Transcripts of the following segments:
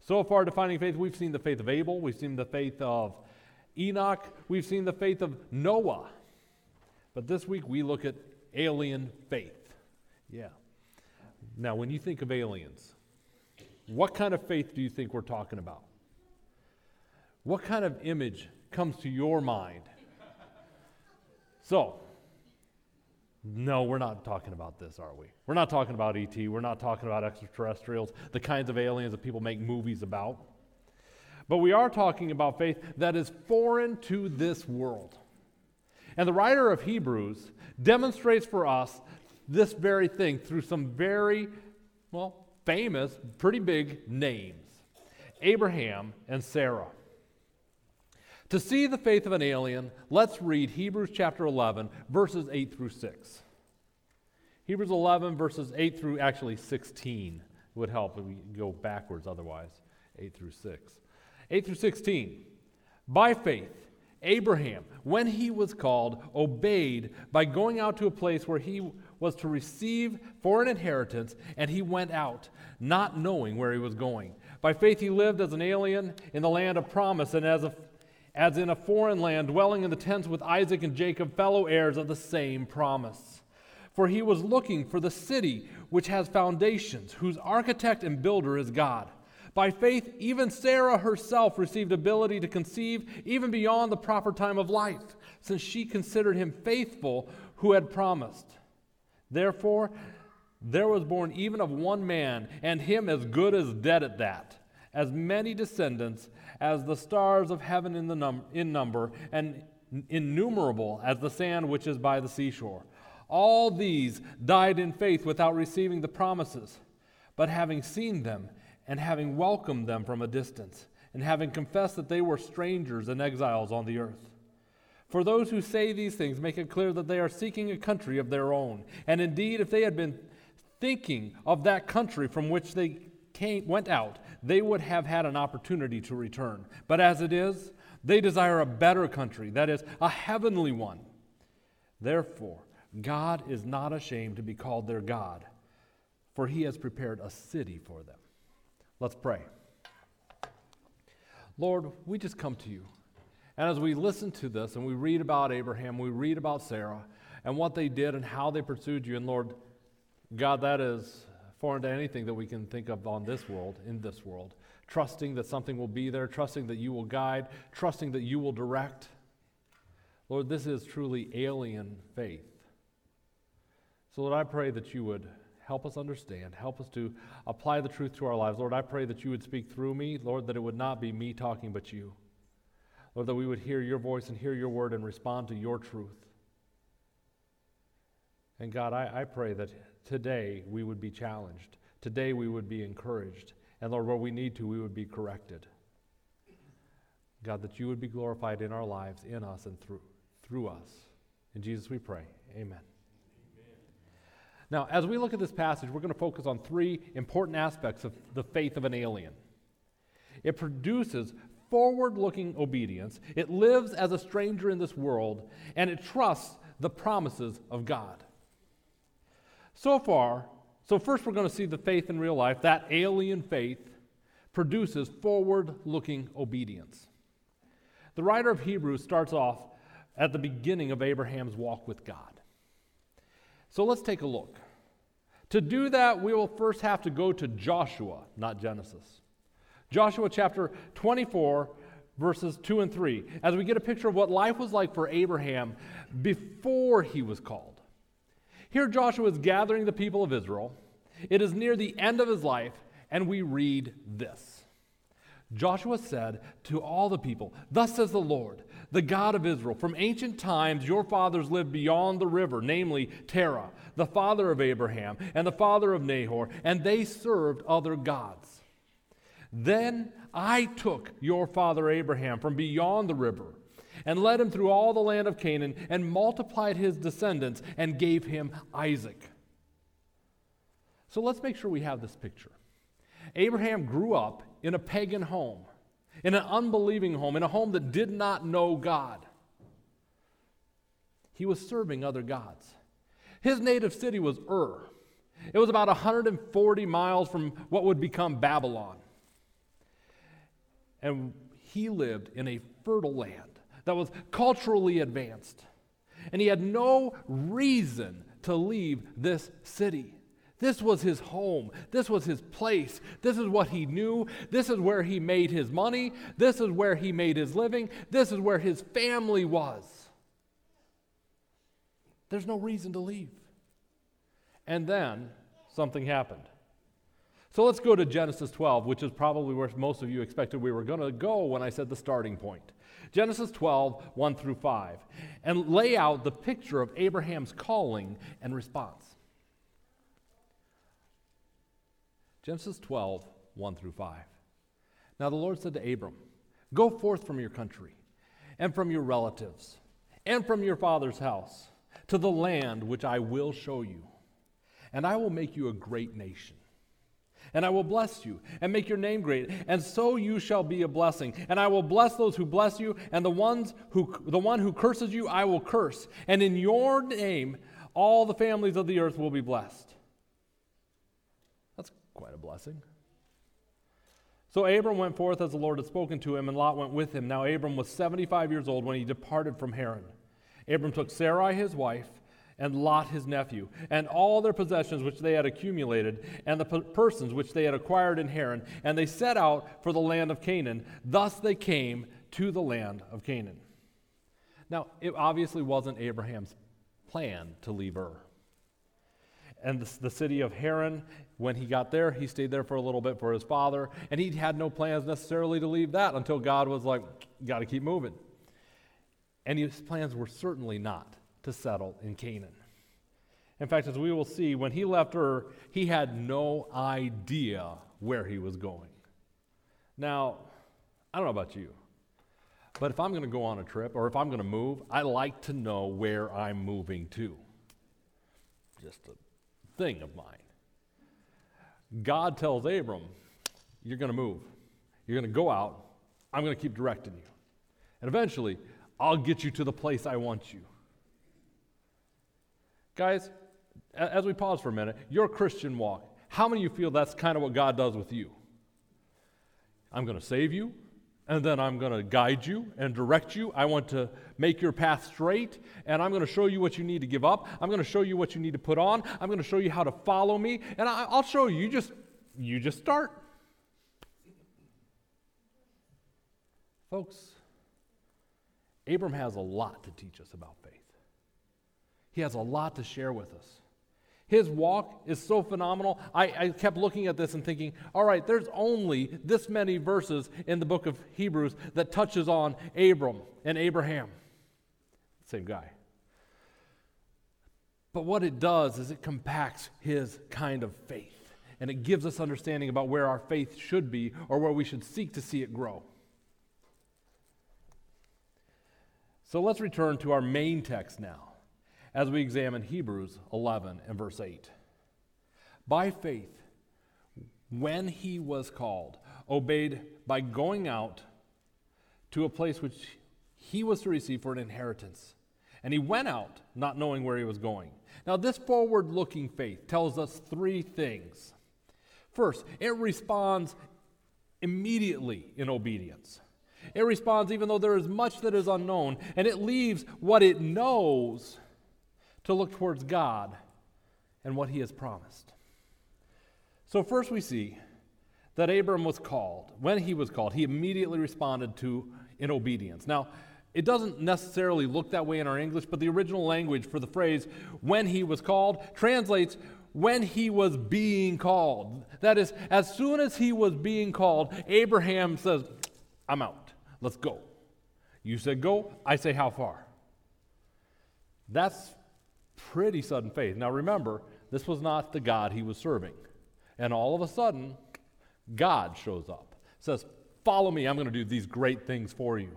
So far, defining faith, we've seen the faith of Abel, we've seen the faith of Enoch, we've seen the faith of Noah. But this week, we look at alien faith. Yeah. Now, when you think of aliens, what kind of faith do you think we're talking about? What kind of image comes to your mind? So, no, we're not talking about this, are we? We're not talking about E.T., we're not talking about extraterrestrials, the kinds of aliens that people make movies about. But we are talking about faith that is foreign to this world. And the writer of Hebrews demonstrates for us this very thing through some very, famous, pretty big names. Abraham and Sarah. To see the faith of an alien, let's read Hebrews chapter 11, verses 8 through 6. Hebrews 11, verses 8 through 16 would help if we go backwards otherwise, 8 through 6. 8 through 16. By faith, Abraham, when he was called, obeyed by going out to a place where he was to receive for an inheritance, and he went out, not knowing where he was going. By faith he lived as an alien in the land of promise, and as in a foreign land, dwelling in the tents with Isaac and Jacob, fellow heirs of the same promise. For he was looking for the city which has foundations, whose architect and builder is God. By faith, even Sarah herself received ability to conceive even beyond the proper time of life, since she considered him faithful who had promised. Therefore, there was born even of one man, and him as good as dead at that, as many descendants as the stars of heaven in number, and innumerable as the sand which is by the seashore. All these died in faith without receiving the promises, but having seen them, and having welcomed them from a distance, and having confessed that they were strangers and exiles on the earth. For those who say these things make it clear that they are seeking a country of their own. And indeed, if they had been thinking of that country from which they went out, they would have had an opportunity to return. But as it is, they desire a better country, that is, a heavenly one. Therefore, God is not ashamed to be called their God, for he has prepared a city for them. Let's pray. Lord, we just come to you. And as we listen to this and we read about Abraham, we read about Sarah and what they did and how they pursued you. And Lord, God, that is foreign to anything that we can think of in this world. Trusting that something will be there, trusting that you will guide, trusting that you will direct. Lord, this is truly alien faith. So Lord, I pray that you would help us understand. Help us to apply the truth to our lives. Lord, I pray that you would speak through me. Lord, that it would not be me talking but you. Lord, that we would hear your voice and hear your word and respond to your truth. And God, I pray that today we would be challenged. Today we would be encouraged. And Lord, where we need to, we would be corrected. God, that you would be glorified in our lives, in us, and through us. In Jesus we pray. Amen. Now, as we look at this passage, we're going to focus on three important aspects of the faith of an alien. It produces forward-looking obedience, it lives as a stranger in this world, and it trusts the promises of God. So first we're going to see the faith in real life. That alien faith produces forward-looking obedience. The writer of Hebrews starts off at the beginning of Abraham's walk with God. So let's take a look. To do that, we will first have to go to Joshua, not Genesis. Joshua chapter 24, verses 2 and 3, as we get a picture of what life was like for Abraham before he was called. Here Joshua is gathering the people of Israel. It is near the end of his life, and we read this. Joshua said to all the people, "Thus says the Lord, the God of Israel, from ancient times your fathers lived beyond the river, namely Terah, the father of Abraham, and the father of Nahor, and they served other gods. Then I took your father Abraham from beyond the river, and led him through all the land of Canaan, and multiplied his descendants, and gave him Isaac." So let's make sure we have this picture. Abraham grew up in a pagan home, in an unbelieving home, in a home that did not know God. He was serving other gods. His native city was Ur. It was about 140 miles from what would become Babylon. And he lived in a fertile land that was culturally advanced. And he had no reason to leave this city. This was his home. This was his place. This is what he knew. This is where he made his money. This is where he made his living. This is where his family was. There's no reason to leave. And then something happened. So let's go to Genesis 12, which is probably where most of you expected we were going to go when I said the starting point. Genesis 12, 1 through 5, and lay out the picture of Abraham's calling and response. Genesis 12, 1 through 5. Now the Lord said to Abram, "Go forth from your country, and from your relatives, and from your father's house, to the land which I will show you. And I will make you a great nation. And I will bless you, and make your name great, and so you shall be a blessing. And I will bless those who bless you, and the one who curses you I will curse. And in your name all the families of the earth will be blessed." That's quite a blessing. So Abram went forth as the Lord had spoken to him, and Lot went with him. Now Abram was 75 years old when he departed from Haran. Abram took Sarai his wife, and Lot his nephew, and all their possessions which they had accumulated, and the persons which they had acquired in Haran, and they set out for the land of Canaan. Thus they came to the land of Canaan. Now, it obviously wasn't Abraham's plan to leave Ur. And the city of Haran, when he got there, he stayed there for a little bit for his father, and he had no plans necessarily to leave that until God was like, "You got to keep moving." And his plans were certainly not to settle in Canaan. In fact, as we will see, when he left Ur, he had no idea where he was going. Now, I don't know about you, but if I'm going to go on a trip or if I'm going to move, I like to know where I'm moving to. Just a thing of mine. God tells Abram, "You're going to move. You're going to go out. I'm going to keep directing you. And eventually, I'll get you to the place I want you." Guys, as we pause for a minute, your Christian walk, how many of you feel that's kind of what God does with you? I'm going to save you, and then I'm going to guide you and direct you. I want to make your path straight, and I'm going to show you what you need to give up. I'm going to show you what you need to put on. I'm going to show you how to follow me, and I'll show you. You just start. Folks, Abram has a lot to teach us about faith. He has a lot to share with us. His walk is so phenomenal. I kept looking at this and thinking, all right, there's only this many verses in the book of Hebrews that touches on Abram and Abraham. Same guy. But what it does is it compacts his kind of faith, and it gives us understanding about where our faith should be or where we should seek to see it grow. So let's return to our main text now, as we examine Hebrews 11 and verse 8. By faith, when he was called, obeyed by going out to a place which he was to receive for an inheritance. And he went out, not knowing where he was going. Now, this forward-looking faith tells us three things. First, it responds immediately in obedience. It responds even though there is much that is unknown, and it leaves what it knows to look towards God and what he has promised. So first we see that Abram was called. When he was called, he immediately responded in obedience. Now, it doesn't necessarily look that way in our English, but the original language for the phrase, "when he was called," translates, "when he was being called." That is, as soon as he was being called, Abraham says, "I'm out. Let's go." You said go, I say how far. That's pretty sudden faith. Now remember, this was not the God he was serving. And all of a sudden, God shows up. Says, "Follow me, I'm going to do these great things for you."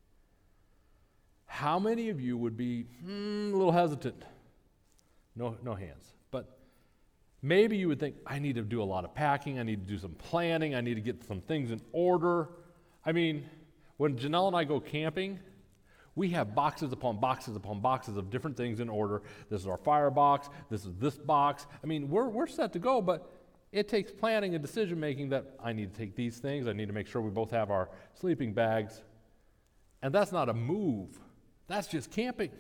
How many of you would be a little hesitant? No hands. But maybe you would think, I need to do a lot of packing, I need to do some planning, I need to get some things in order. I mean, when Janelle and I go camping, we have boxes upon boxes upon boxes of different things in order. This is our firebox. This is this box. I mean, we're set to go, but It takes planning and decision making that I need to take these things. I need to make sure we both have our sleeping bags. And that's not a move. That's just camping.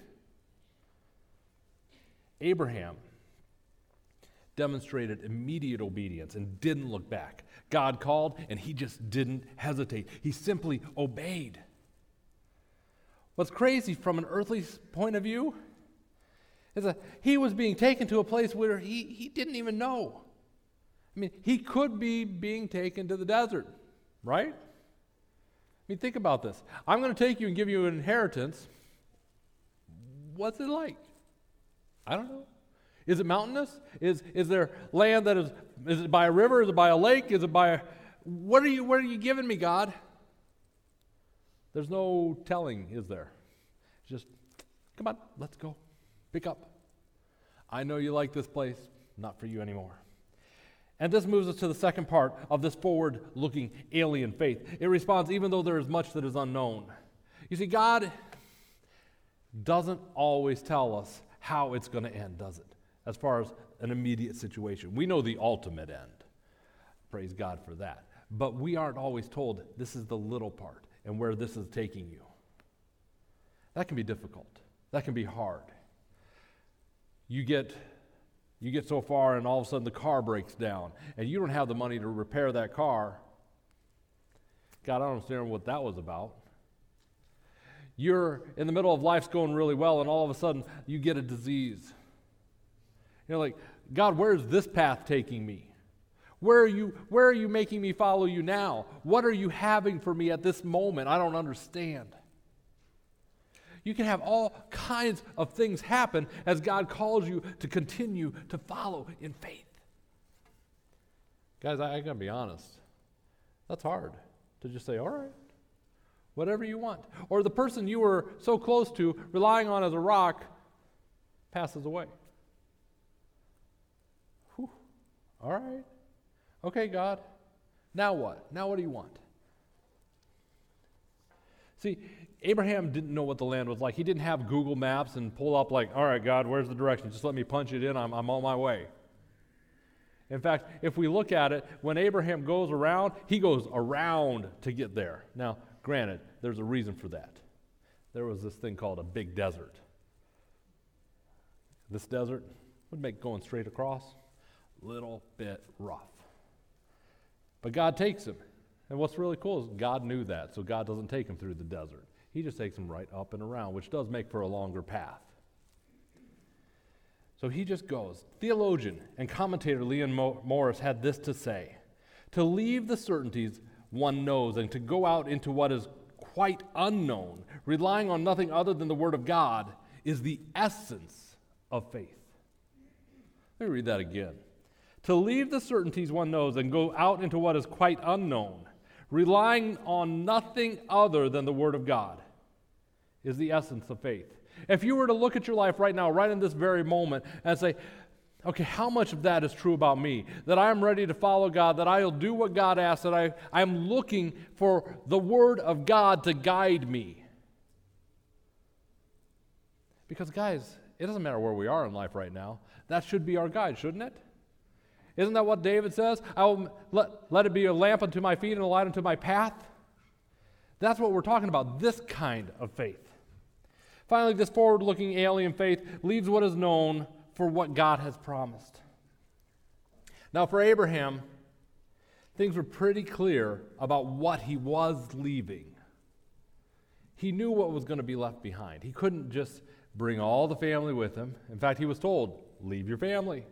Abraham demonstrated immediate obedience and didn't look back. God called and he just didn't hesitate. He simply obeyed. What's crazy from an earthly point of view is that he was being taken to a place where he didn't even know. I mean, he could be being taken to the desert, right? I mean, think about this. I'm going to take you and give you an inheritance. What's it like? I don't know. Is it mountainous? Is there land that is it by a river? Is it by a lake? Is it by a, what are you giving me, God? There's no telling, is there? Just, come on, let's go. Pick up. I know you like this place. Not for you anymore. And this moves us to the second part of this forward-looking alien faith. It responds even though there is much that is unknown. You see, God doesn't always tell us how it's going to end, does it? As far as an immediate situation. We know the ultimate end. Praise God for that. But we aren't always told this is the little part and where this is taking you. That can be difficult. That can be hard. You get so far and all of a sudden the car breaks down and you don't have the money to repair that car. God, I don't understand what that was about. You're in the middle of life's going really well and all of a sudden you get a disease. You're like, God, where's this path taking me? Where are you making me follow you now? What are you having for me at this moment? I don't understand. You can have all kinds of things happen as God calls you to continue to follow in faith. Guys, I gotta be honest. That's hard to just say, all right, whatever you want. Or the person you were so close to, relying on as a rock, passes away. Whew. All right. Okay, God. Now what? Now what do you want? See, Abraham didn't know what the land was like. He didn't have Google Maps and pull up like, all right, God, where's the direction? Just let me punch it in. I'm on my way. In fact, if we look at it, when Abraham goes around, he goes around to get there. Now, granted, there's a reason for that. There was this thing called a big desert. This desert would make going straight across a little bit rough. But God takes him. And what's really cool is God knew that, so God doesn't take him through the desert. He just takes him right up and around, which does make for a longer path. So he just goes. Theologian and commentator Leon Morris had this to say: to leave the certainties one knows and to go out into what is quite unknown, relying on nothing other than the Word of God, is the essence of faith. Let me read that again. To leave the certainties one knows and go out into what is quite unknown, relying on nothing other than the Word of God, is the essence of faith. If you were to look at your life right now, right in this very moment, and say, okay, how much of that is true about me? That I'm ready to follow God, that I'll do what God asks, that I'm looking for the Word of God to guide me. Because guys, it doesn't matter where we are in life right now. That should be our guide, shouldn't it? Isn't that what David says? I will let it be a lamp unto my feet and a light unto my path. That's what we're talking about, this kind of faith. Finally, this forward-looking alien faith leaves what is known for what God has promised. Now, for Abraham, things were pretty clear about what he was leaving. He knew what was going to be left behind. He couldn't just bring all the family with him. In fact, he was told, leave your family.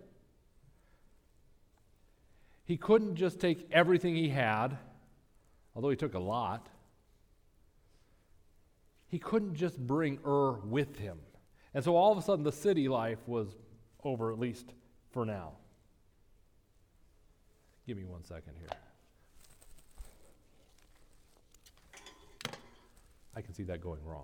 He couldn't just take everything he had, although he took a lot. He couldn't just bring with him. And so all of a sudden the city life was over, at least for now. Give me 1 second here. I can see that going wrong.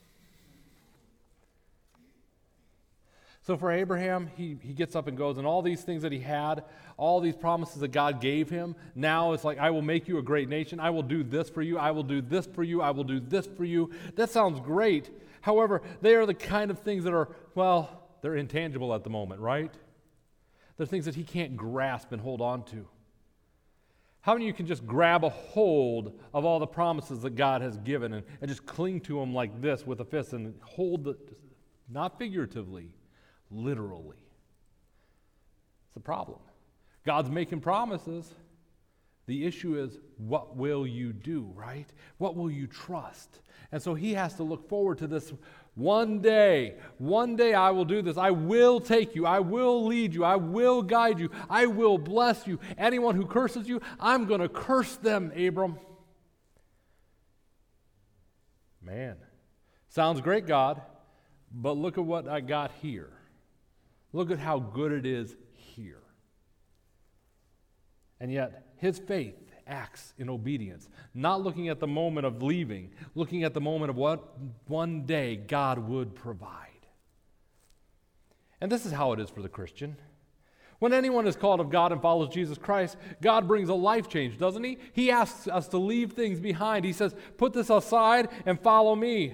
So for Abraham, he gets up and goes, and all these things that he had, all these promises that God gave him, now it's like, I will make you a great nation. I will do this for you. I will do this for you. I will do this for you. That sounds great. However, they are the kind of things that are, well, they're intangible at the moment, right? They're things that he can't grasp and hold on to. How many of you can just grab a hold of all the promises that God has given and just cling to them like this with a fist and hold it, not figuratively, literally? It's a problem. God's making promises. The issue is, what will you do, right? What will you trust? And so he has to look forward to this one day I will do this. I will take you. I will lead you. I will guide you. I will bless you. Anyone who curses you, I'm going to curse them, Abram. Man, sounds great, God, but look at what I got here. Look at how good it is here. And yet, his faith acts in obedience, not looking at the moment of leaving, looking at the moment of what one day God would provide. And this is how it is for the Christian. When anyone is called of God and follows Jesus Christ, God brings a life change, doesn't he? He asks us to leave things behind. He says, put this aside and follow me.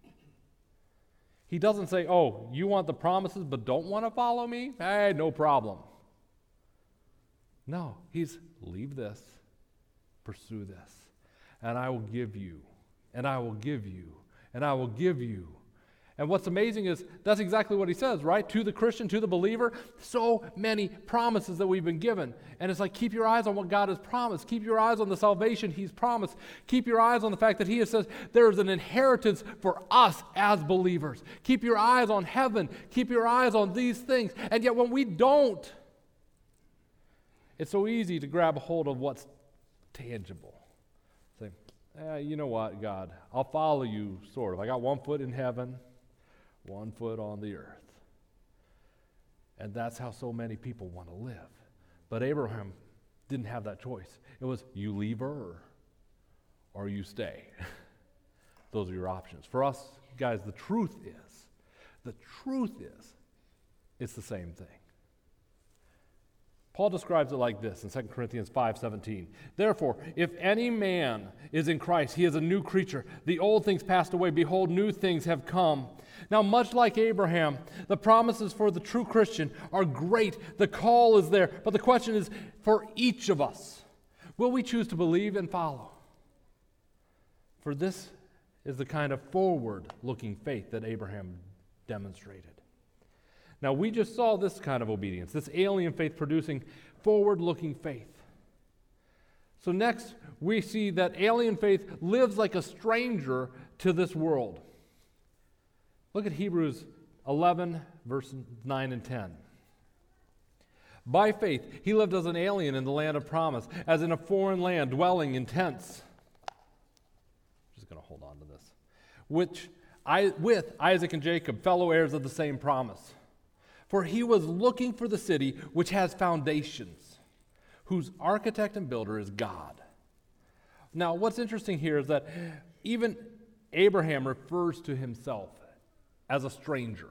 He doesn't say, oh, you want the promises but don't want to follow me? Hey, no problem. No, he's leave this, pursue this, and I will give you, and I will give you, and I will give you. And what's amazing is that's exactly what he says, right? To the Christian, to the believer, so many promises that we've been given. And it's like, keep your eyes on what God has promised. Keep your eyes on the salvation he's promised. Keep your eyes on the fact that he has says there is an inheritance for us as believers. Keep your eyes on heaven. Keep your eyes on these things. And yet when we don't, it's so easy to grab a hold of what's tangible. Say, you know what, God, I'll follow you, sort of. I got one foot in heaven, one foot on the earth. And that's how so many people want to live. But Abraham didn't have that choice. It was you leave Ur or you stay. Those are your options. For us, guys, the truth is, it's the same thing. Paul describes it like this in 2 Corinthians 5:17. Therefore, if any man is in Christ, he is a new creature. The old things passed away. Behold, new things have come. Now, much like Abraham, the promises for the true Christian are great. The call is there. But the question is for each of us. Will we choose to believe and follow? For this is the kind of forward-looking faith that Abraham demonstrated. Now, we just saw this kind of obedience, this alien faith producing forward-looking faith. So next, we see that alien faith lives like a stranger to this world. Look at Hebrews 11, verses 9 and 10. By faith, he lived as an alien in the land of promise, as in a foreign land, dwelling in tents. I'm just going to hold on to this. With Isaac and Jacob, fellow heirs of the same promise. For he was looking for the city which has foundations, whose architect and builder is God. Now, what's interesting here is that even Abraham refers to himself as a stranger.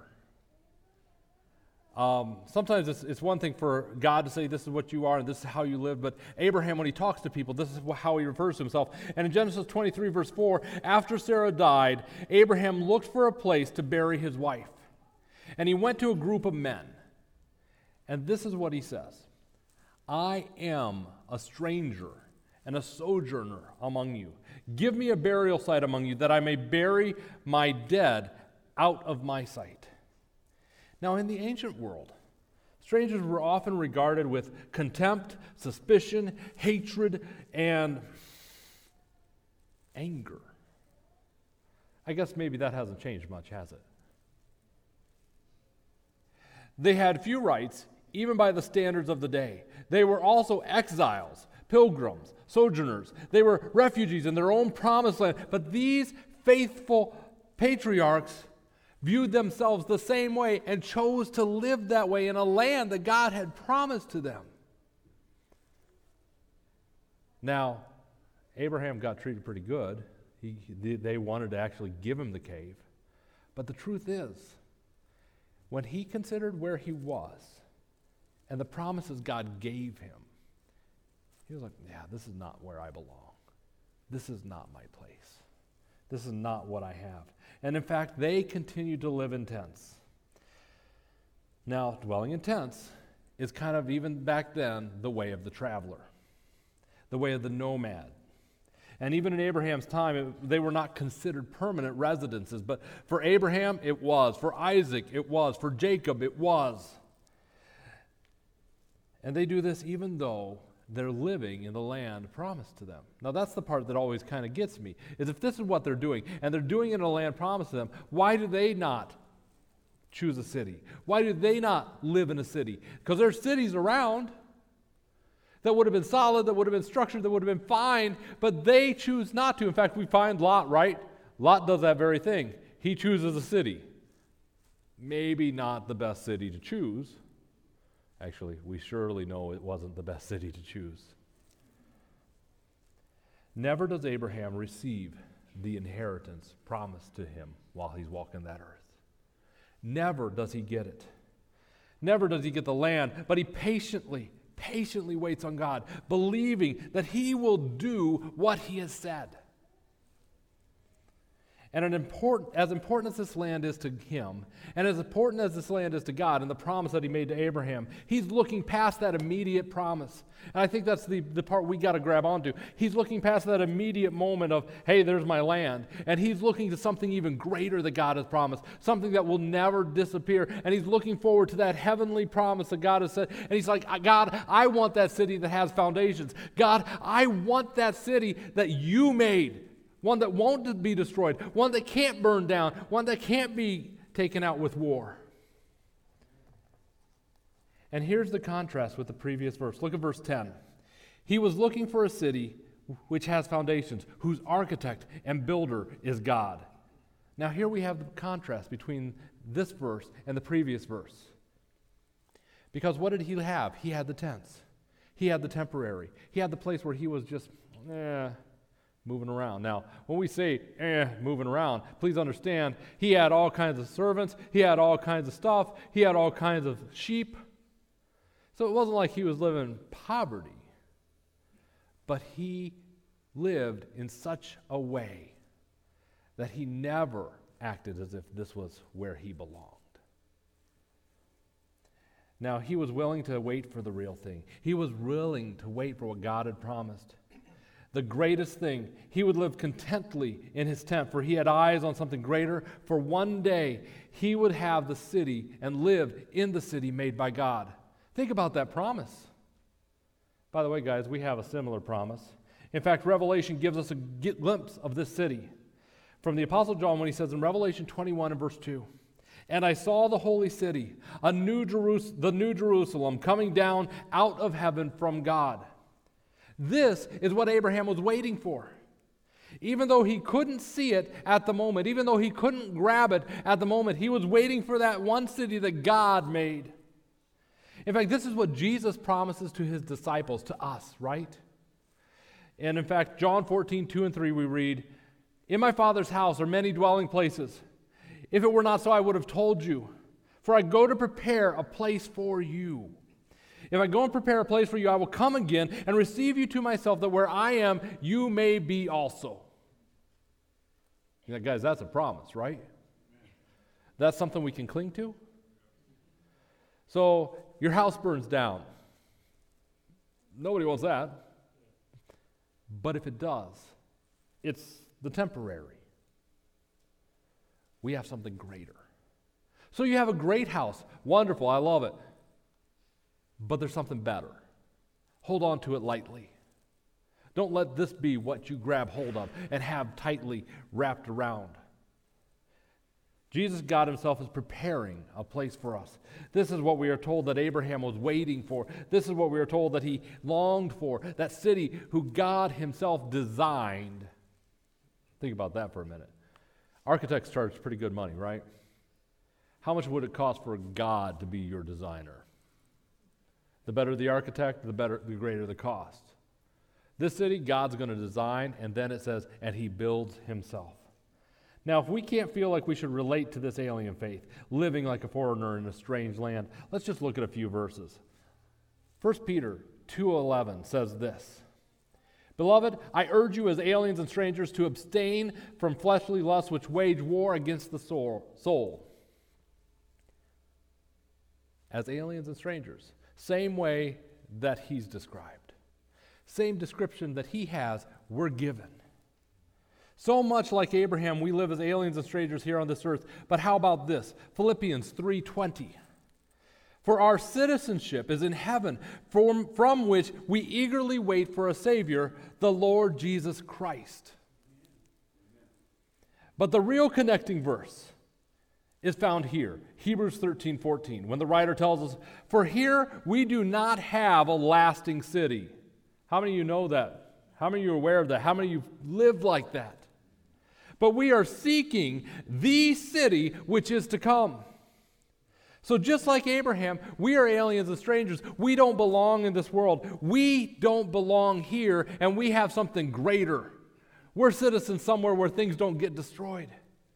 Sometimes it's one thing for God to say this is what you are and this is how you live, but Abraham, when he talks to people, this is how he refers to himself. And in Genesis 23, verse 4, after Sarah died, Abraham looked for a place to bury his wife. And he went to a group of men. And this is what he says. I am a stranger and a sojourner among you. Give me a burial site among you, that I may bury my dead out of my sight. Now, in the ancient world, strangers were often regarded with contempt, suspicion, hatred, and anger. I guess maybe that hasn't changed much, has it? They had few rights, even by the standards of the day. They were also exiles, pilgrims, sojourners. They were refugees in their own promised land. But these faithful patriarchs viewed themselves the same way and chose to live that way in a land that God had promised to them. Now, Abraham got treated pretty good. They wanted to actually give him the cave. But the truth is, when he considered where he was and the promises God gave him, he was like, yeah, this is not where I belong. This is not my place. This is not what I have. And in fact, they continued to live in tents. Now, dwelling in tents is kind of, even back then, the way of the traveler, the way of the nomad. And even in Abraham's time, they were not considered permanent residences. But for Abraham, it was. For Isaac, it was. For Jacob, it was. And they do this even though they're living in the land promised to them. Now that's the part that always kind of gets me, is if this is what they're doing, and they're doing it in a land promised to them, why do they not choose a city? Why do they not live in a city? Because there's cities around that would have been solid, that would have been structured, that would have been fine, but they choose not to. In fact, we find Lot, right? Lot does that very thing. He chooses a city. Maybe not the best city to choose. Actually, we surely know it wasn't the best city to choose. Never does Abraham receive the inheritance promised to him while he's walking that earth. Never does he get it. Never does he get the land, but he patiently waits on God, believing that he will do what he has said. And as important as this land is to him, and as important as this land is to God and the promise that he made to Abraham, he's looking past that immediate promise. And I think that's the part we got to grab onto. He's looking past that immediate moment of, hey, there's my land. And he's looking to something even greater that God has promised, something that will never disappear. And he's looking forward to that heavenly promise that God has said. And he's like, God, I want that city that has foundations. God, I want that city that you made. One that won't be destroyed, one that can't burn down, one that can't be taken out with war. And here's the contrast with the previous verse. Look at verse 10. He was looking for a city which has foundations, whose architect and builder is God. Now here we have the contrast between this verse and the previous verse. Because what did he have? He had the tents. He had the temporary. He had the place where he was just, moving around. Now, when we say, moving around, please understand, he had all kinds of servants, he had all kinds of stuff, he had all kinds of sheep. So it wasn't like he was living in poverty, but he lived in such a way that he never acted as if this was where he belonged. Now, he was willing to wait for the real thing. He was willing to wait for what God had promised. The greatest thing, he would live contently in his tent, for he had eyes on something greater. For one day, he would have the city and live in the city made by God. Think about that promise. By the way, guys, we have a similar promise. In fact, Revelation gives us a glimpse of this city. From the Apostle John, when he says in Revelation 21 and verse 2, "And I saw the holy city, the new Jerusalem, coming down out of heaven from God." This is what Abraham was waiting for. Even though he couldn't see it at the moment, even though he couldn't grab it at the moment, he was waiting for that one city that God made. In fact, this is what Jesus promises to his disciples, to us, right? And in fact, John 14, 2 and 3, we read, "In my Father's house are many dwelling places. If it were not so, I would have told you. For I go to prepare a place for you. If I go and prepare a place for you, I will come again and receive you to myself, that where I am, you may be also." You know, guys, that's a promise, right? That's something we can cling to. So, your house burns down. Nobody wants that. But if it does, it's the temporary. We have something greater. So you have a great house. Wonderful, I love it. But there's something better. Hold on to it lightly. Don't let this be what you grab hold of and have tightly wrapped around. Jesus, God himself, is preparing a place for us. This is what we are told that Abraham was waiting for. This is what we are told that he longed for. That city who God himself designed. Think about that for a minute. Architects charge pretty good money, right? How much would it cost for God to be your designer? The better the architect, the greater the cost. This city, God's going to design, and then it says, and he builds himself. Now, if we can't feel like we should relate to this alien faith, living like a foreigner in a strange land, let's just look at a few verses. 1 Peter 2:11 says this, "Beloved, I urge you as aliens and strangers to abstain from fleshly lusts which wage war against the soul." As aliens and strangers. Same way that he's described. Same description that he has, we're given. So much like Abraham, we live as aliens and strangers here on this earth. But how about this? Philippians 3:20. For our citizenship is in heaven, from which we eagerly wait for a Savior, the Lord Jesus Christ. But the real connecting verse is found here, Hebrews 13:14, when the writer tells us, for here we do not have a lasting city. How many of you know that? How many of you are aware of that? How many of you live like that? But we are seeking the city which is to come. So just like Abraham, we are aliens and strangers. We don't belong in this world. We don't belong here, and we have something greater. We're citizens somewhere where things don't get destroyed.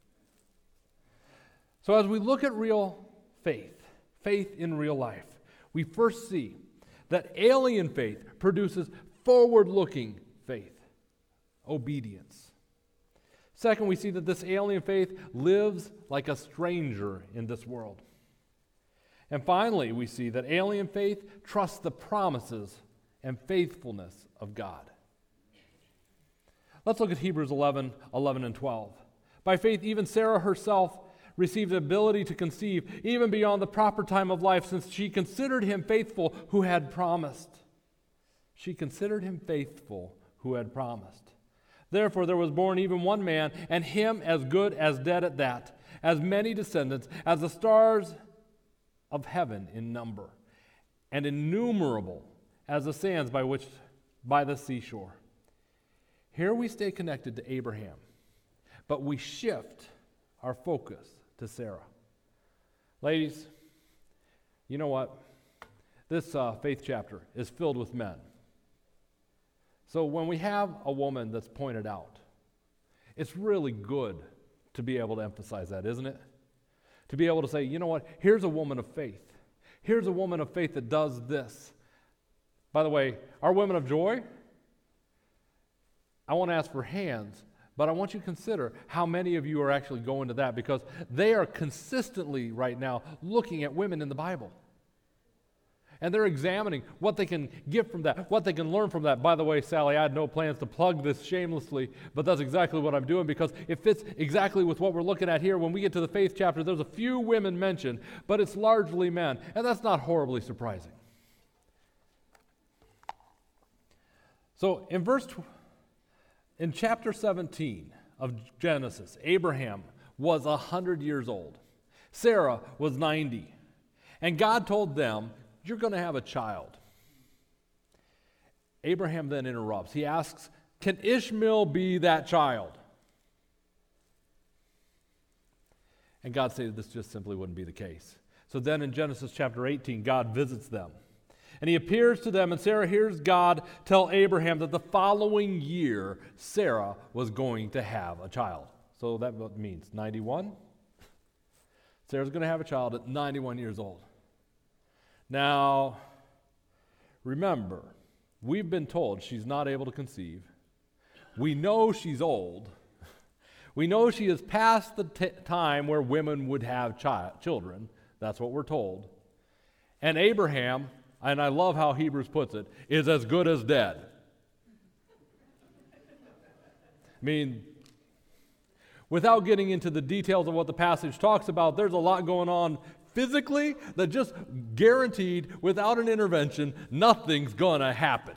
So as we look at real faith, faith in real life, we first see that alien faith produces forward-looking faith, obedience. Second, we see that this alien faith lives like a stranger in this world. And finally, we see that alien faith trusts the promises and faithfulness of God. Let's look at Hebrews 11 and 12. By faith, even Sarah herself received the ability to conceive, even beyond the proper time of life, since she considered him faithful who had promised. She considered him faithful who had promised. Therefore, there was born even one man, and him as good as dead at that, as many descendants as the stars of heaven in number, and innumerable as the sands by the seashore. Here we stay connected to Abraham, but we shift our focus to Sarah. Ladies, you know what? This faith chapter is filled with men. So when we have a woman that's pointed out, it's really good to be able to emphasize that, isn't it? To be able to say, you know what, here's a woman of faith. Here's a woman of faith that does this. By the way, our women of joy, I won't ask for hands, but I want you to consider how many of you are actually going to that, because they are consistently right now looking at women in the Bible. And they're examining what they can get from that, what they can learn from that. By the way, Sally, I had no plans to plug this shamelessly, but that's exactly what I'm doing, because it fits exactly with what we're looking at here. When we get to the faith chapter, there's a few women mentioned, but it's largely men, and that's not horribly surprising. So in chapter 17 of Genesis, Abraham was 100 years old. Sarah was 90. And God told them, you're going to have a child. Abraham then interrupts. He asks, can Ishmael be that child? And God said this just simply wouldn't be the case. So then in Genesis chapter 18, God visits them. And he appears to them, and Sarah hears God tell Abraham that the following year, Sarah was going to have a child. So that means 91. Sarah's going to have a child at 91 years old. Now, remember, we've been told she's not able to conceive. We know she's old. We know she is past the time where women would have children. That's what we're told. And Abraham, and I love how Hebrews puts it, is as good as dead. I mean, without getting into the details of what the passage talks about, there's a lot going on physically that just guaranteed, without an intervention, nothing's gonna happen.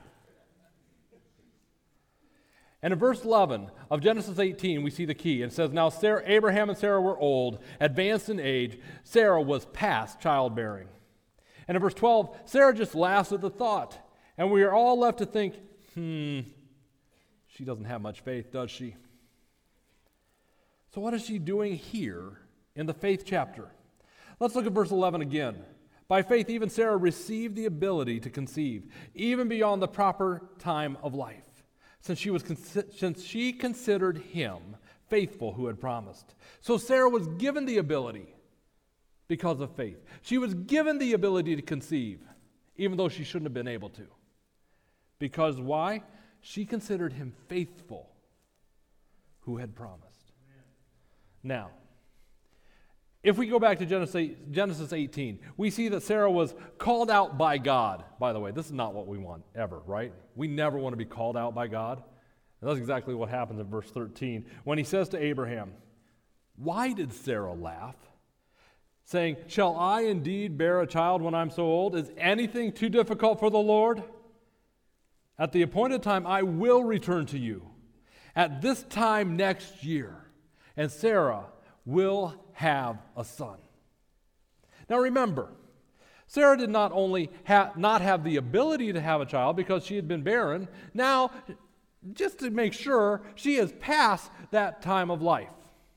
And in verse 11 of Genesis 18, we see the key. It says, now Abraham and Sarah were old, advanced in age. Sarah was past childbearing. And in verse 12, Sarah just laughs at the thought. And we are all left to think, she doesn't have much faith, does she? So what is she doing here in the faith chapter? Let's look at verse 11 again. By faith, even Sarah received the ability to conceive, even beyond the proper time of life, since she considered him faithful who had promised. So Sarah was given the ability because of faith. She was given the ability to conceive, even though she shouldn't have been able to. Because why? She considered him faithful who had promised. Now, If we go back to Genesis 18, we see that Sarah was called out by God. By the way, this is not what we want ever, right? We never want to be called out by God. And that's exactly what happens in verse 13 when he says to Abraham, "Why did Sarah laugh, saying, 'Shall I indeed bear a child when I'm so old? Is anything too difficult for the Lord? At the appointed time I will return to you, at this time next year, and Sarah will have a son.'" Now remember, Sarah did not only not have the ability to have a child because she had been barren. Now, just to make sure, she is past that time of life.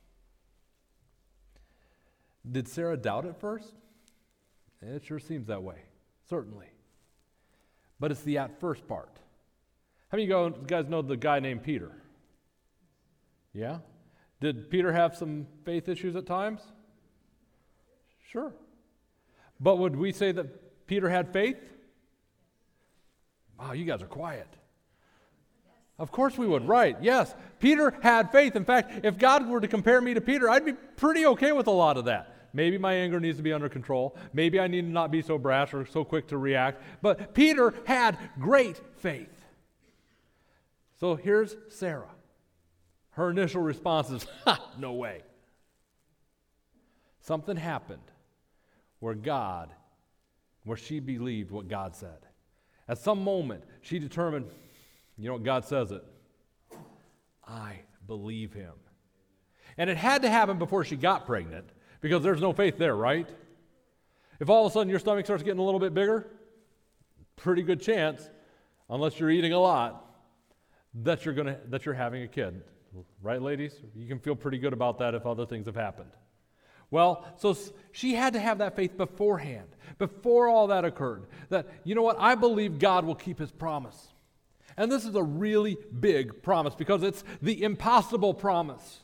Did Sarah doubt at first? It sure seems that way, certainly. But it's the at first part. How many of you guys know the guy named Peter? Yeah? Did Peter have some faith issues at times? Sure. But would we say that Peter had faith? Wow, you guys are quiet. Of course we would, right? Yes, Peter had faith. In fact, if God were to compare me to Peter, I'd be pretty okay with a lot of that. Maybe my anger needs to be under control. Maybe I need to not be so brash or so quick to react. But Peter had great faith. So here's Sarah. Her initial response is, no way. Something happened where she believed what God said. At some moment, she determined, you know what, God says it. I believe him. And it had to happen before she got pregnant, because there's no faith there, right? If all of a sudden your stomach starts getting a little bit bigger, pretty good chance, unless you're eating a lot, that you're having a kid. Right, ladies? You can feel pretty good about that if other things have happened. Well, so she had to have that faith beforehand, before all that occurred, that, you know what, I believe God will keep his promise. And this is a really big promise because it's the impossible promise.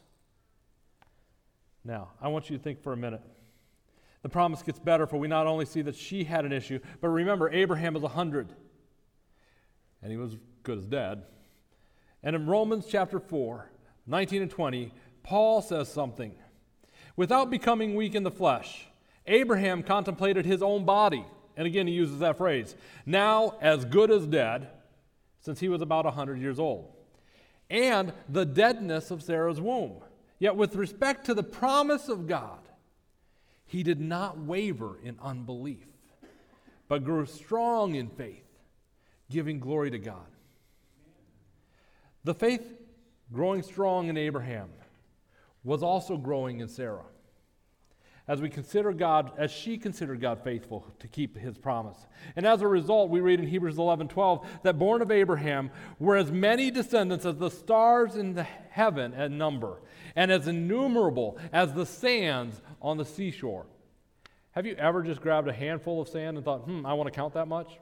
Now, I want you to think for a minute. The promise gets better, for we not only see that she had an issue, but remember, Abraham was 100, and he was good as dead. And in Romans chapter 4, 19 and 20, Paul says something. Without becoming weak in the flesh, Abraham contemplated his own body. And again, he uses that phrase. Now as good as dead, since he was about 100 years old. And the deadness of Sarah's womb. Yet with respect to the promise of God, he did not waver in unbelief, but grew strong in faith, giving glory to God. The faith growing strong in Abraham was also growing in Sarah. As she considered God faithful to keep his promise. And as a result, we read in Hebrews 11:12 that born of Abraham were as many descendants as the stars in the heaven in number, and as innumerable as the sands on the seashore. Have you ever just grabbed a handful of sand and thought, I want to count that much?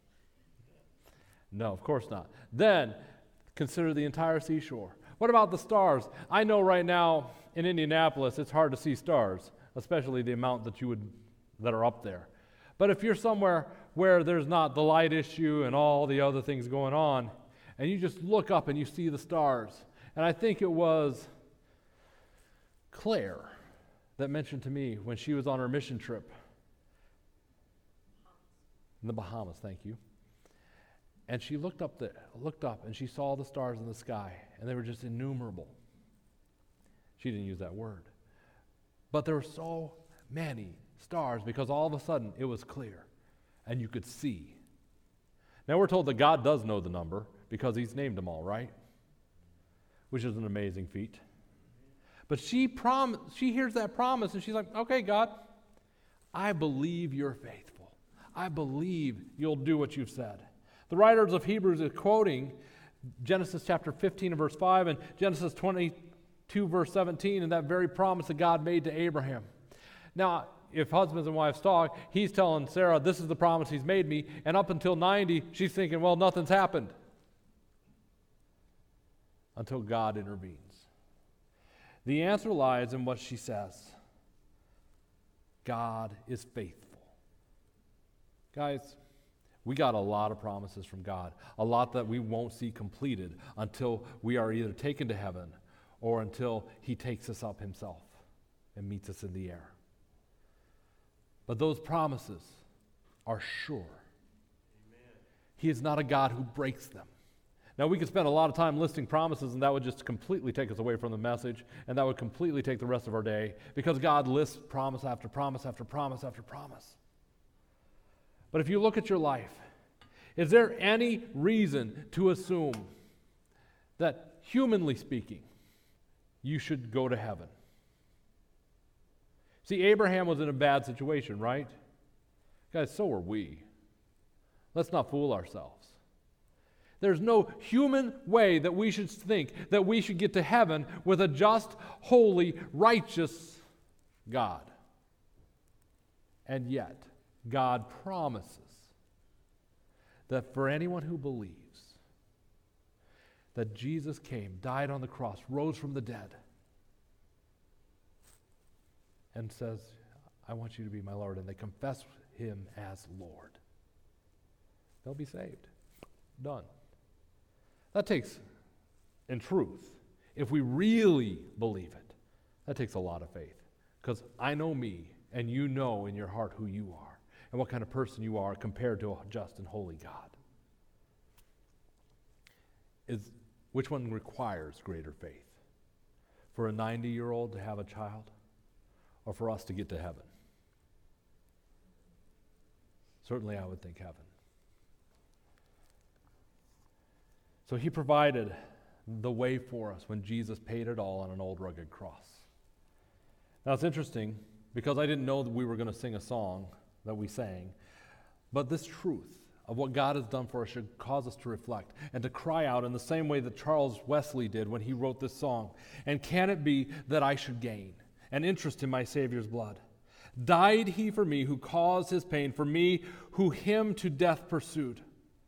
No, of course not. Then consider the entire seashore. What about the stars? I know right now in Indianapolis it's hard to see stars, especially the amount that are up there. But if you're somewhere where there's not the light issue and all the other things going on, and you just look up and you see the stars, and I think it was Claire that mentioned to me when she was on her mission trip in the Bahamas, thank you. And she looked up and she saw the stars in the sky, and they were just innumerable. She didn't use that word. But there were so many stars because all of a sudden it was clear and you could see. Now we're told that God does know the number because he's named them all, right? Which is an amazing feat. But she hears that promise and she's like, okay, God, I believe you're faithful. I believe you'll do what you've said. The writers of Hebrews are quoting Genesis chapter 15 and verse 5 and Genesis 22 verse 17 and that very promise that God made to Abraham. Now, if husbands and wives talk, he's telling Sarah, this is the promise he's made me, and up until 90, she's thinking, well, nothing's happened. Until God intervenes. The answer lies in what she says. God is faithful. Guys, we got a lot of promises from God, a lot that we won't see completed until we are either taken to heaven or until he takes us up himself and meets us in the air. But those promises are sure. Amen. He is not a God who breaks them. Now, we could spend a lot of time listing promises, and that would just completely take us away from the message, and that would completely take the rest of our day, because God lists promise after promise after promise after promise. But if you look at your life, is there any reason to assume that, humanly speaking, you should go to heaven? See, Abraham was in a bad situation, right? Guys, so are we. Let's not fool ourselves. There's no human way that we should think that we should get to heaven with a just, holy, righteous God. And yet, God promises that for anyone who believes that Jesus came, died on the cross, rose from the dead, and says, I want you to be my Lord, and they confess him as Lord, they'll be saved. Done. That takes, in truth, if we really believe it, that takes a lot of faith. Because I know me, and you know in your heart who you are, and what kind of person you are compared to a just and holy God. Which one requires greater faith? For a 90-year-old to have a child, or for us to get to heaven? Certainly I would think heaven. So he provided the way for us when Jesus paid it all on an old rugged cross. Now it's interesting, because I didn't know that we were going to sing a song that we sang, but this truth of what God has done for us should cause us to reflect and to cry out in the same way that Charles Wesley did when he wrote this song. And can it be that I should gain an interest in my Savior's blood? Died he for me who caused his pain, for me who him to death pursued.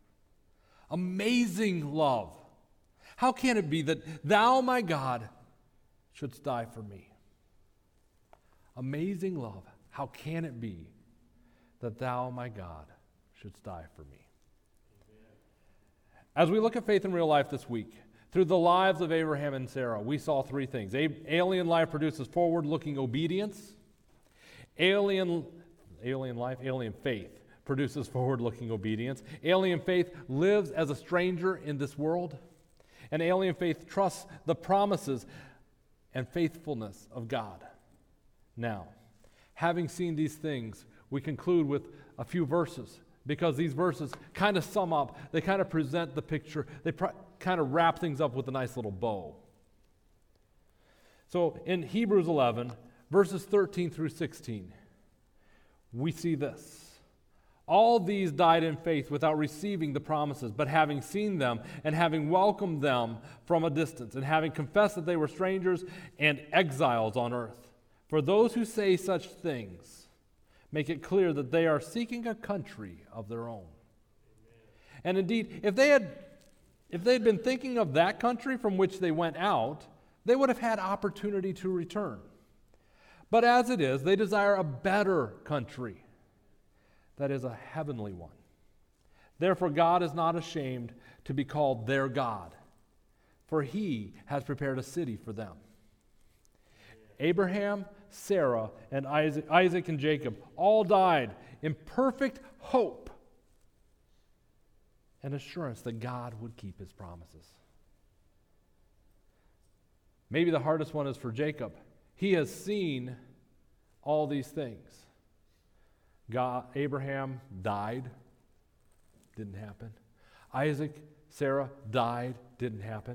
Amazing love. How can it be that thou, my God, shouldst die for me? Amazing love. How can it be that thou, my God, shouldst die for me? Amen. As we look at faith in real life this week, through the lives of Abraham and Sarah, we saw three things. Alien life produces forward-looking obedience. Alien faith produces forward-looking obedience. Alien faith lives as a stranger in this world. And alien faith trusts the promises and faithfulness of God. Now, having seen these things, we conclude with a few verses, because these verses kind of sum up, they kind of present the picture, they kind of wrap things up with a nice little bow. So in Hebrews 11, verses 13 through 16, we see this. All these died in faith without receiving the promises, but having seen them and having welcomed them from a distance, and having confessed that they were strangers and exiles on earth. For those who say such things make it clear that they are seeking a country of their own. Amen. And indeed, if they had been thinking of that country from which they went out, they would have had opportunity to return. But as it is, they desire a better country, that is a heavenly one. Therefore, God is not ashamed to be called their God, for he has prepared a city for them. Abraham, Sarah, and Isaac and Jacob all died in perfect hope and assurance that God would keep his promises. Maybe the hardest one is for Jacob. He has seen all these things. Abraham died, didn't happen. Isaac, Sarah died, didn't happen.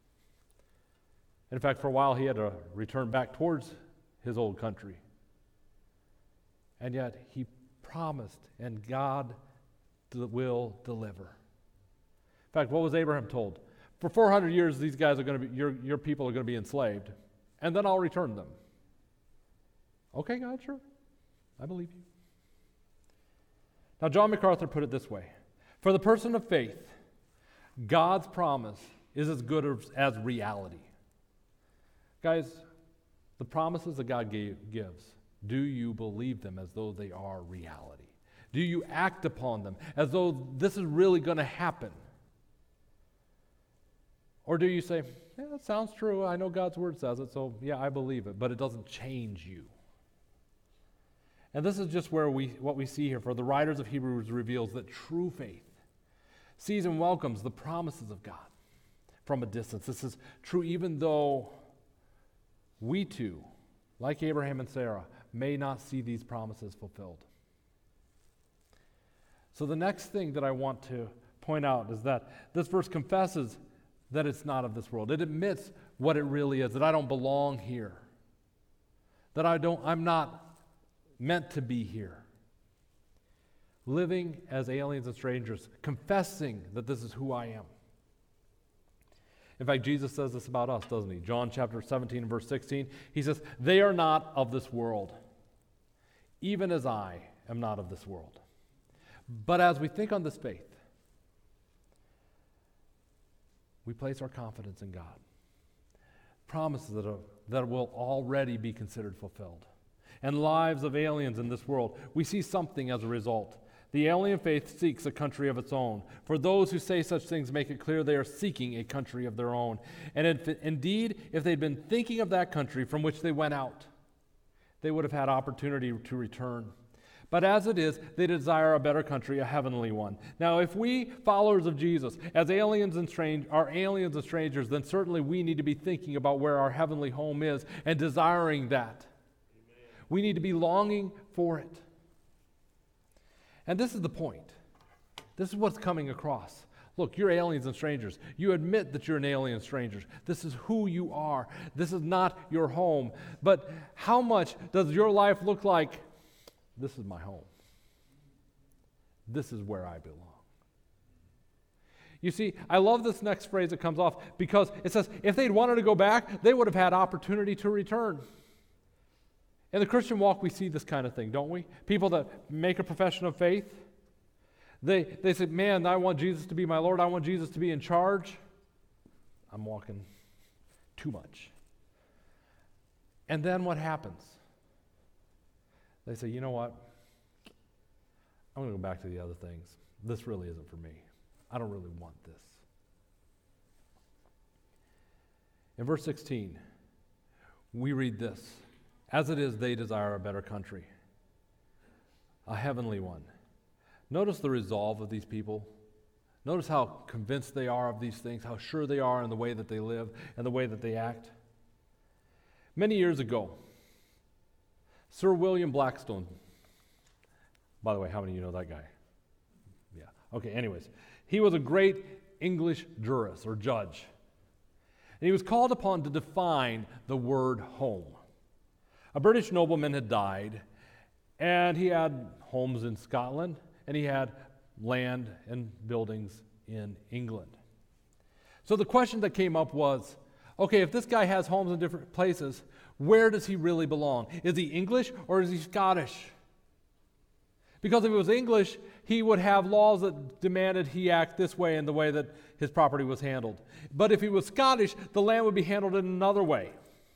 In fact, for a while he had to return back towards his old country. And yet he promised, and God will deliver. In fact, what was Abraham told? For 400 years, these guys are going to be, your people are going to be enslaved, and then I'll return them. Okay, God, sure. I believe you. Now, John MacArthur put it this way. For the person of faith, God's promise is as good as reality. Guys, the promises that God gives, do you believe them as though they are reality? Do you act upon them as though this is really going to happen? Or do you say, yeah, that sounds true. I know God's word says it, so yeah, I believe it, but it doesn't change you. And this is just what we see here. For the writers of Hebrews reveals that true faith sees and welcomes the promises of God from a distance. This is true even though we too, like Abraham and Sarah, may not see these promises fulfilled. So the next thing that I want to point out is that this verse confesses that it's not of this world. It admits what it really is, that I don't belong here, that I'm not meant to be here. Living as aliens and strangers, confessing that this is who I am. In fact, Jesus says this about us, doesn't he? John chapter 17 and verse 16, he says, "They are not of this world, even as I am not of this world." But as we think on this faith, we place our confidence in God. Promises that will already be considered fulfilled. And lives of aliens in this world, we see something as a result. The alien faith seeks a country of its own. For those who say such things make it clear they are seeking a country of their own. And indeed, if they'd been thinking of that country from which they went out, they would have had opportunity to return. But as it is, they desire a better country, a heavenly one. Now, if we, followers of Jesus, are aliens and strangers, then certainly we need to be thinking about where our heavenly home is and desiring that. Amen. We need to be longing for it. And this is the point. This is what's coming across. Look, you're aliens and strangers. You admit that you're an alien and stranger. This is who you are. This is not your home. But how much does your life look like, this is my home? This is where I belong. You see, I love this next phrase that comes off because it says if they'd wanted to go back, they would have had opportunity to return. In the Christian walk, we see this kind of thing, don't we? People that make a profession of faith, they say, man, I want Jesus to be my Lord. I want Jesus to be in charge. I'm walking too much. And then what happens? They say, you know what? I'm going to go back to the other things. This really isn't for me. I don't really want this. In verse 16, we read this. As it is, they desire a better country, a heavenly one. Notice the resolve of these people. Notice how convinced they are of these things, how sure they are in the way that they live and the way that they act. Many years ago, Sir William Blackstone, by the way, how many of you know that guy? Yeah. Okay, anyways, he was a great English jurist or judge. And he was called upon to define the word home. A British nobleman had died, and he had homes in Scotland, and he had land and buildings in England. So the question that came up was, okay, if this guy has homes in different places, where does he really belong? Is he English or is he Scottish? Because if it was English, he would have laws that demanded he act this way in the way that his property was handled. But if he was Scottish, the land would be handled in another way.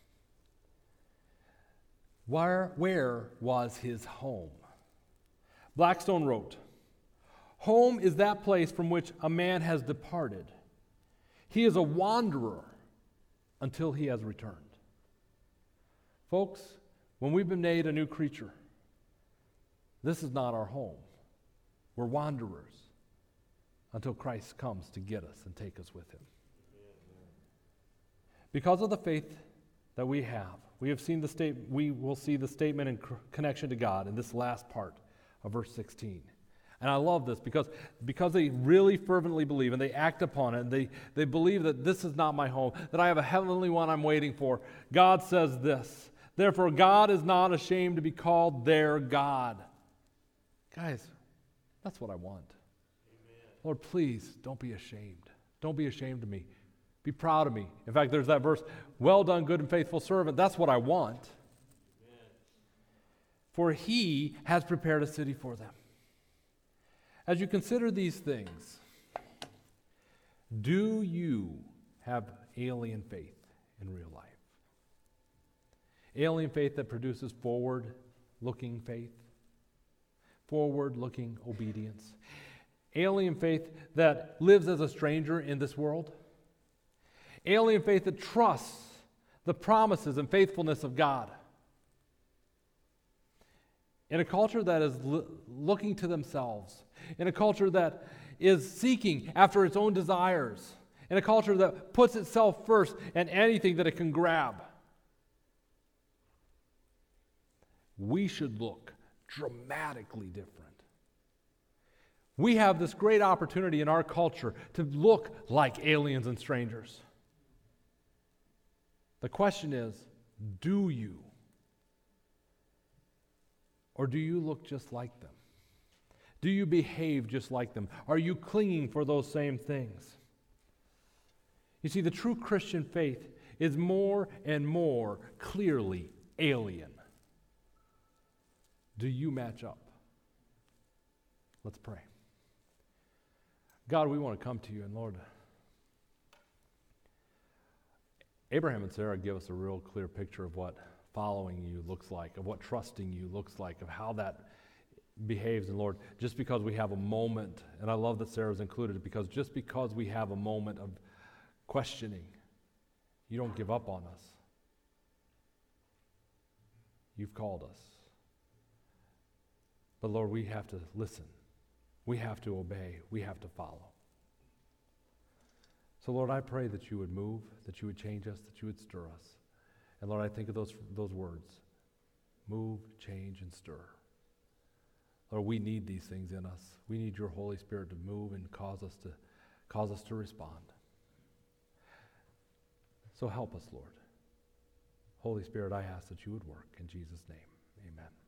Where was his home? Blackstone wrote, "Home is that place from which a man has departed. He is a wanderer until he has returned." Folks, when we've been made a new creature, this is not our home. We're wanderers until Christ comes to get us and take us with him. Because of the faith that we have, we will see the statement in connection to God in this last part of verse 16. And I love this because they really fervently believe and they act upon it, and they believe that this is not my home, that I have a heavenly one I'm waiting for. God says this, "Therefore God is not ashamed to be called their God." Guys, that's what I want. Amen. Lord, please don't be ashamed. Don't be ashamed of me. Be proud of me. In fact, there's that verse, "Well done, good and faithful servant." That's what I want. Amen. For he has prepared a city for them. As you consider these things, do you have alien faith in real life? Alien faith that produces forward-looking faith, forward-looking obedience. Alien faith that lives as a stranger in this world. Alien faith that trusts the promises and faithfulness of God. in a culture that is looking to themselves, in a culture that is seeking after its own desires, in a culture that puts itself first and anything that it can grab, we should look dramatically different. We have this great opportunity in our culture to look like aliens and strangers. The question is, do you? Or do you look just like them? Do you behave just like them? Are you clinging for those same things? You see, the true Christian faith is more and more clearly alien. Do you match up? Let's pray. God, we want to come to you, and Lord, Abraham and Sarah give us a real clear picture of what following you looks like, of what trusting you looks like, of how that behaves. And Lord, just because we have a moment, and I love that Sarah's included, because just because we have a moment of questioning, you don't give up on us. You've called us. But Lord, we have to listen. We have to obey. We have to follow. So Lord, I pray that you would move, that you would change us, that you would stir us. And Lord, I think of those words. Move, change, and stir. Lord, we need these things in us. We need your Holy Spirit to move and cause us to respond. So help us, Lord. Holy Spirit, I ask that you would work. In Jesus' name, amen.